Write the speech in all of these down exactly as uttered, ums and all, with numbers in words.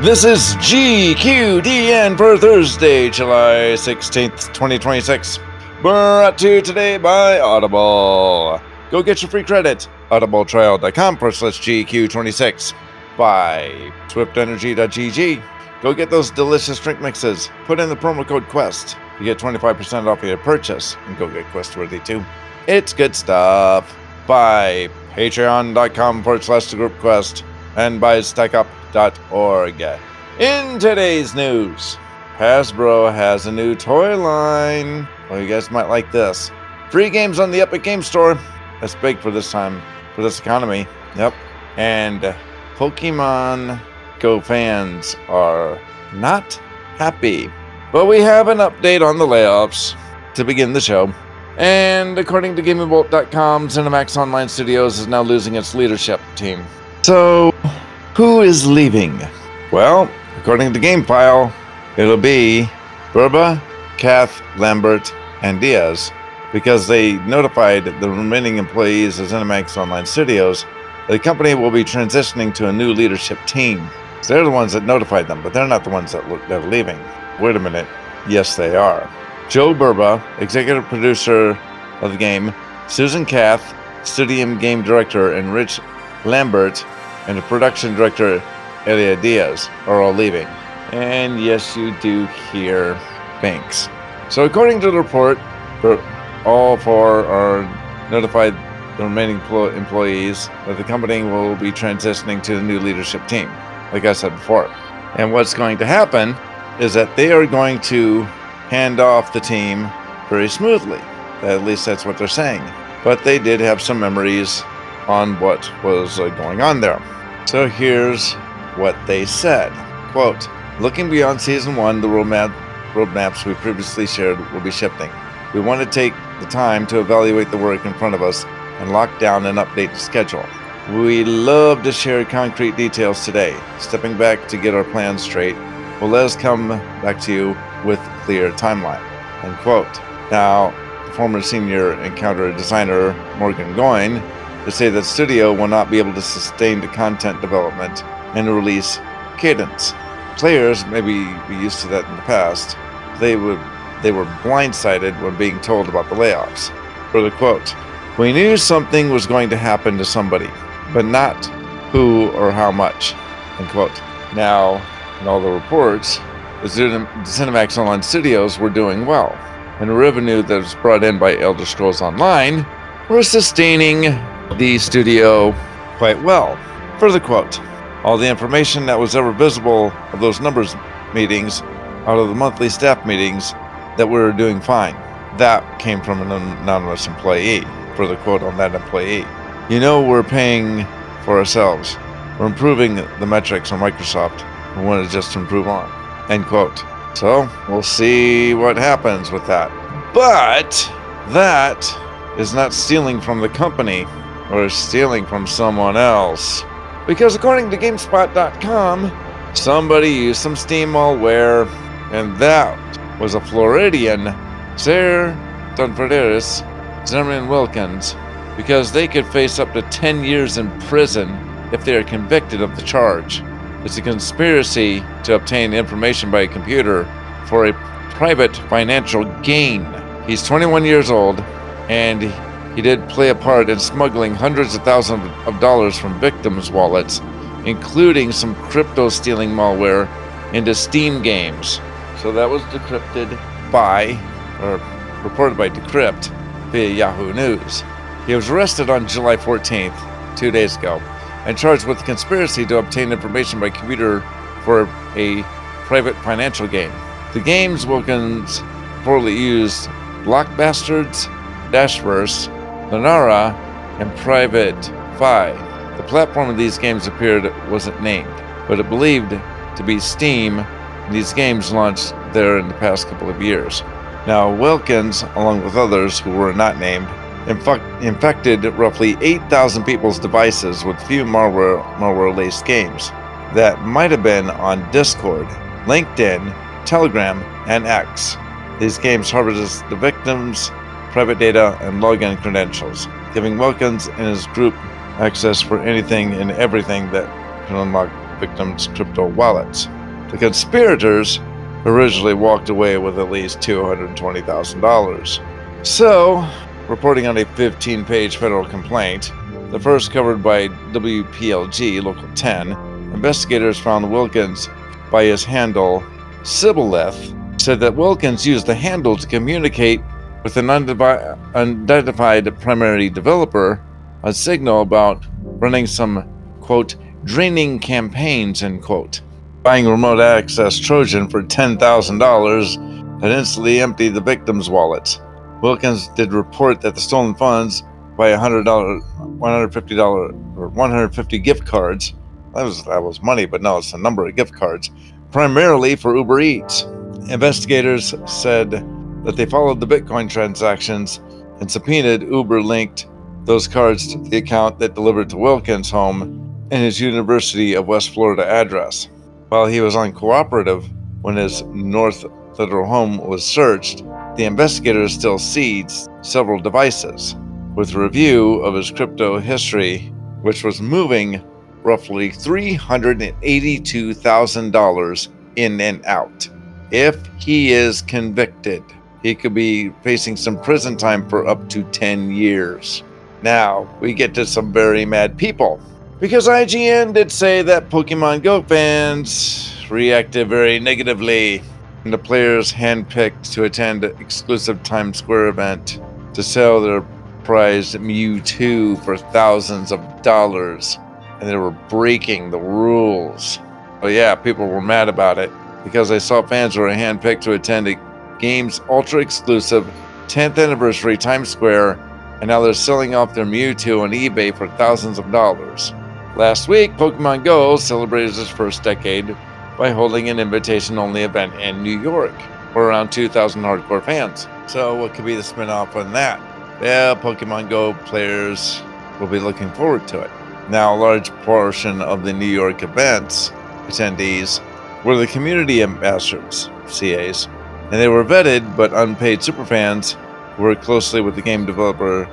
This is G Q D N for Thursday, July sixteenth, twenty twenty-six. Brought to you today by Audible. Go get your free credit. audibletrial.com forward slash GQ26. By Swift Energy dot G G. Go get those delicious drink mixes. Put in the promo code QUEST. You get twenty-five percent off your purchase. And go get Quest-worthy too. It's good stuff. By Patreon.com forward slash the group Quest. And by StackUp dot org. In today's news, Hasbro has a new toy line. Well, you guys might like this. Free games on the Epic Game Store. That's big for this time, for this economy. Yep. And Pokemon Go fans are not happy. But we have an update on the layoffs to begin the show. And according to Gaming Bolt dot com, ZeniMax Online Studios is now losing its leadership team. So, who is leaving? Well, according to GameFile, it'll be Burba, Kath, Lambert, and Diaz, because they notified the remaining employees of ZeniMax Online Studios that the company will be transitioning to a new leadership team. So they're the ones that notified them, but they're not the ones that, look, that are leaving. Wait a minute. Yes, they are. Joe Burba, executive producer of the game, Susan Kath, Studium game director, and Rich Lambert, and the production director, Elia Diaz, are all leaving. And yes, you do hear Banks. So according to the report, for all four are notified the remaining employees that the company will be transitioning to the new leadership team, like I said before. And what's going to happen is that they are going to hand off the team very smoothly. At least that's what they're saying. But they did have some memories on what was uh, going on there. So here's what they said. Quote, looking beyond season one, the roadmap, roadmaps we previously shared will be shifting. We want to take the time to evaluate the work in front of us and lock down and update the schedule. We love to share concrete details today. Stepping back to get our plans straight will let us come back to you with a clear timeline. End quote. Now, the former senior Encounter designer Morgan Goin to say that studio will not be able to sustain the content development and the release cadence. Players may be, be used to that in the past. They would they were blindsided when being told about the layoffs. Further quote, we knew something was going to happen to somebody, but not who or how much. End quote. Now, in all the reports, the ZeniMax Online Studios were doing well, and the revenue that was brought in by Elder Scrolls Online were sustaining the studio quite well. Further quote, all the information that was ever visible of those numbers meetings out of the monthly staff meetings that we were doing fine. That came from an anonymous employee. Further quote on that employee. You know, we're paying for ourselves. We're improving the metrics on Microsoft. We want to just improve on. End quote. So we'll see what happens with that. But that is not stealing from the company or stealing from someone else. Because according to GameSpot dot com, somebody used some Steam malware, and that was a Floridian, Sir Dunfordis, Zimmerman Wilkins, because they could face up to ten years in prison if they are convicted of the charge. It's a conspiracy to obtain information by a computer for a private financial gain. He's twenty-one years old, and he did play a part in smuggling hundreds of thousands of dollars from victims' wallets, including some crypto-stealing malware into Steam games. So that was decrypted by, or reported by Decrypt via Yahoo News. He was arrested on July fourteenth, two days ago, and charged with conspiracy to obtain information by computer for a private financial gain. The games Wilkins reportedly used Blockbastards, Dashverse, Lunara, and Private Fi. The platform of these games appeared wasn't named, but it believed to be Steam, and these games launched there in the past couple of years. Now, Wilkins, along with others who were not named, inf- infected roughly eight thousand people's devices with few malware, malware-laced games that might have been on Discord, LinkedIn, Telegram, and X. These games harvested the victims' private data and login credentials, giving Wilkins and his group access for anything and everything that can unlock victims' crypto wallets. The conspirators originally walked away with at least two hundred twenty thousand dollars. So, reporting on a fifteen-page federal complaint, the first covered by W P L G Local ten, investigators found Wilkins by his handle Sibboleth, said that Wilkins used the handle to communicate with an undivi- unidentified primary developer on Signal about running some, quote, draining campaigns, end quote. Buying remote access Trojan for ten thousand dollars had instantly emptied the victim's wallet. Wilkins did report that the stolen funds by one hundred dollars, one hundred fifty dollars, or one hundred fifty gift cards. That was that was money, but no, it's a number of gift cards, primarily for Uber Eats. Investigators said that they followed the Bitcoin transactions and subpoenaed Uber-linked those cards to the account that delivered to Wilkins' home and his University of West Florida address. While he was uncooperative when his North Federal home was searched, the investigators still seized several devices, with a review of his crypto history, which was moving roughly three hundred eighty-two thousand dollars in and out. If he is convicted, he could be facing some prison time for up to ten years. Now, we get to some very mad people, because I G N did say that Pokemon Go fans reacted very negatively, and the players handpicked to attend an exclusive Times Square event to sell their prized Mewtwo for thousands of dollars, and they were breaking the rules. Well, yeah, people were mad about it, because they saw fans were handpicked to attend a game's ultra-exclusive tenth anniversary Times Square, and now they're selling off their Mewtwo on eBay for thousands of dollars. Last week, Pokemon Go celebrated its first decade by holding an invitation-only event in New York for around two thousand hardcore fans. So what could be the spin-off on that? Well, Pokemon Go players will be looking forward to it. Now, a large portion of the New York event's attendees were the community ambassadors, C As, and they were vetted but unpaid superfans who worked closely with the game developer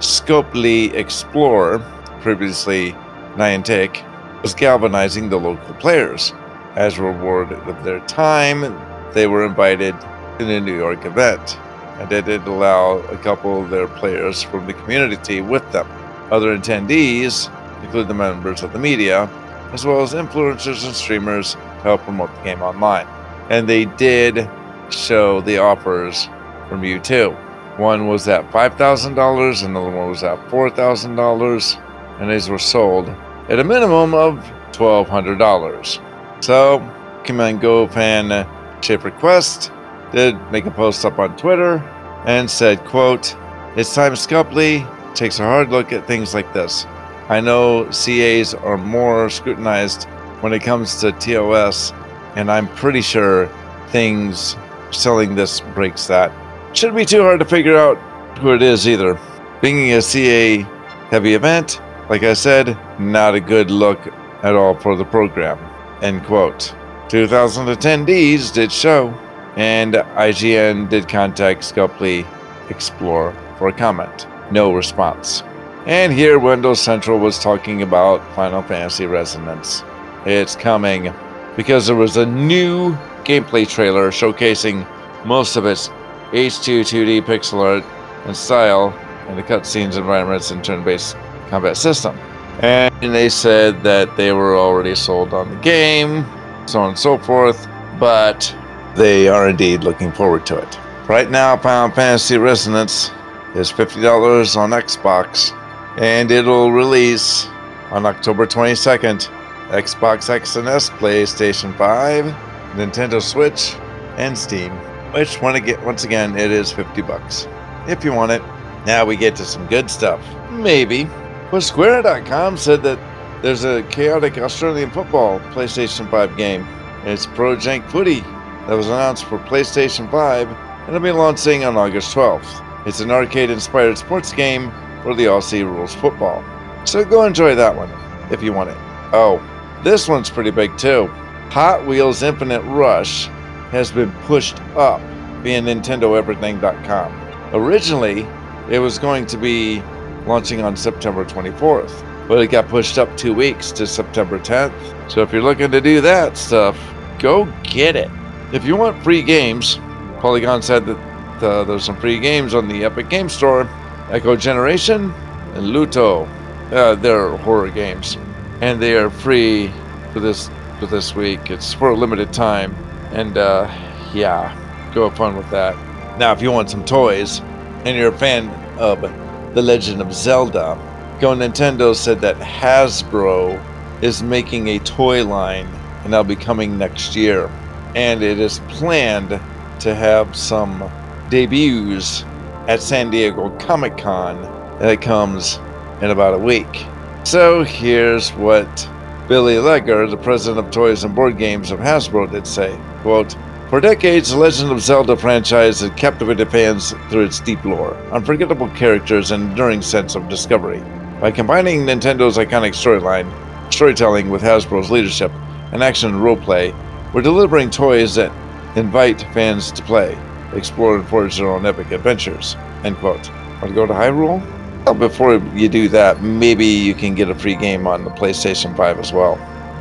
Scopely Explorer, previously Niantic, was galvanizing the local players. As a reward of their time, they were invited to the New York event, and they did allow a couple of their players from the community with them. Other attendees include the members of the media, as well as influencers and streamers to help promote the game online. And they did show the offers for Mewtwo. One was at five thousand dollars, another one was at four thousand dollars, and these were sold at a minimum of twelve hundred dollars. So, Pokemon Go fan Shaper Quest did make a post up on Twitter and said, quote, "It's time Scopely takes a hard look at things like this. I know C As are more scrutinized when it comes to T O S, and I'm pretty sure things selling this breaks that. Shouldn't be too hard to figure out who it is either. Being a C A heavy event, like I said, not a good look at all for the program." End quote. two thousand attendees did show, and I G N did contact Scopely Explorer for a comment. No response. And here Windows Central was talking about Final Fantasy Resonance. It's coming, because there was a new gameplay trailer showcasing most of its H two two D pixel art and style, and the cutscenes, environments, and turn-based combat system. And they said that they were already sold on the game, so on and so forth, but they are indeed looking forward to it. Right now, Final Fantasy Resonance is fifty dollars on Xbox, and it'll release on October twenty-second. Xbox X and S, PlayStation five, Nintendo Switch, and Steam. Which, once again, it is fifty bucks if you want it. Now we get to some good stuff. Maybe. But Square dot com said that there's a chaotic Australian football PlayStation five game. It's Pro Jank Footy that was announced for PlayStation five and it'll be launching on August twelfth. It's an arcade-inspired sports game for the Aussie rules football. So go enjoy that one if you want it. Oh, this one's pretty big too. Hot Wheels Infinite Rush has been pushed up via Nintendo Everything dot com. Originally, it was going to be launching on September twenty-fourth, but it got pushed up two weeks to September tenth. So if you're looking to do that stuff, go get it. If you want free games, Polygon said that uh, there's some free games on the Epic Game Store. Echo Generation and Luto. Uh, they're horror games, and they are free for this for this week. It's for a limited time, and uh, yeah, go have fun with that. Now, if you want some toys, and you're a fan of The Legend of Zelda, Go Nintendo said that Hasbro is making a toy line, and that'll be coming next year, and it is planned to have some debuts at San Diego Comic-Con that comes in about a week. So here's what Billy Legger, the president of Toys and Board Games of Hasbro, did say, quote, "For decades, the Legend of Zelda franchise has captivated fans through its deep lore, unforgettable characters, and enduring sense of discovery. By combining Nintendo's iconic storyline, storytelling with Hasbro's leadership, and action roleplay, we're delivering toys that invite fans to play, explore, and forge their own epic adventures." End quote. Want to go to Hyrule? Well, before you do that, maybe you can get a free game on the PlayStation five as well.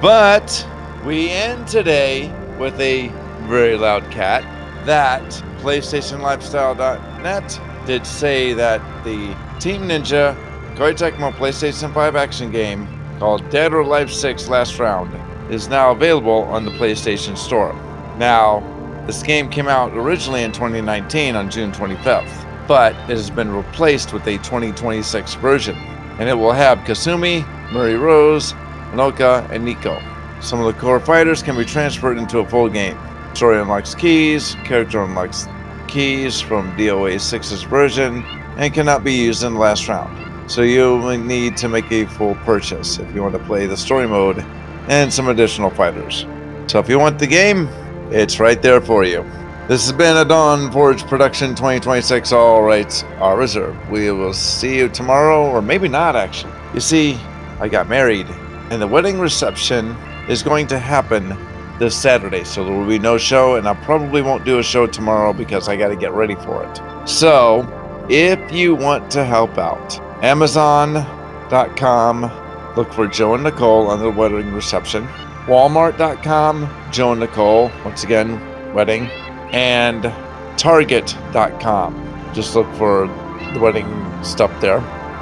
But we end today with a very loud cat that PlayStation Lifestyle dot net did say that the Team Ninja Koei Tecmo PlayStation five action game called Dead or Alive six Last Round is now available on the PlayStation Store. Now, this game came out originally in twenty nineteen on June twenty-fifth, but it has been replaced with a twenty twenty-six version, and it will have Kasumi, Murray Rose, Anoka, and Nico. Some of the core fighters can be transferred into a full game. Story unlocks keys, character unlocks keys from D O A six's version, and cannot be used in the last round. So you will need to make a full purchase if you want to play the story mode and some additional fighters. So if you want the game, it's right there for you. This has been a Dawn Forge Production twenty twenty-six. All rights are reserved. We will see you tomorrow, or maybe not actually. You see, I got married, and the wedding reception is going to happen this Saturday, so there will be no show, and I probably won't do a show tomorrow because I got to get ready for it. So, if you want to help out, Amazon dot com, look for Joe and Nicole on the wedding reception. Walmart dot com, Joe and Nicole, once again, wedding. And Target dot com, just look for the wedding stuff there,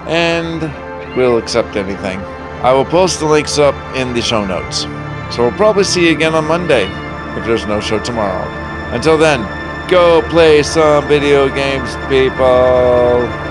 and we'll accept anything. I will post the links up in the show notes. So we'll probably see you again on Monday if there's no show tomorrow. Until then, go play some video games, people.